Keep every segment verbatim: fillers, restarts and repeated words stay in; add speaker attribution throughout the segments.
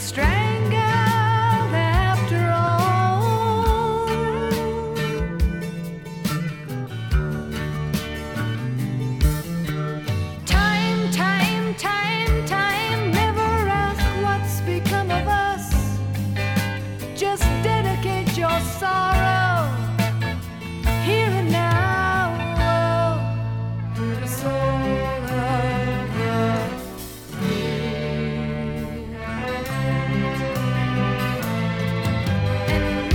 Speaker 1: strangled after all. Time, time, time, time, never ask what's become of us. Just dedicate your sorrow here and now to the soul of the free. And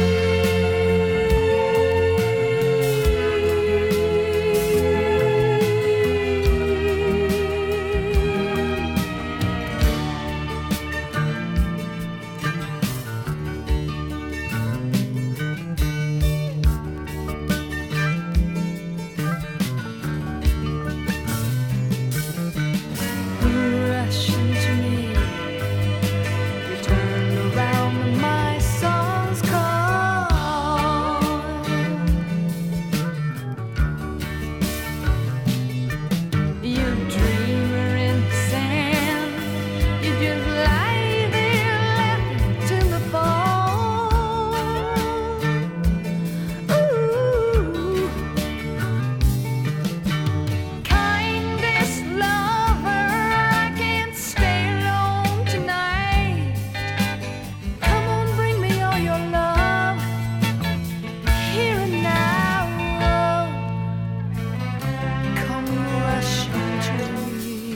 Speaker 1: rush into me. You turn around when my song's call. You dreamer in the sand. You just lie there laughing till the fall. Ooh. Kindest lover, I can't stay alone tonight. Come on, bring me all your love here and now. Come rush into me.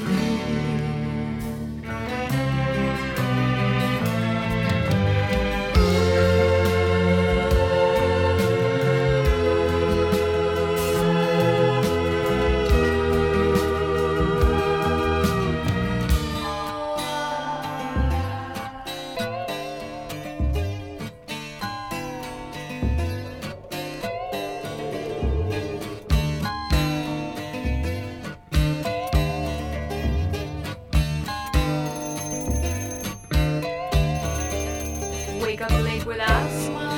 Speaker 1: Wake up late with a smile.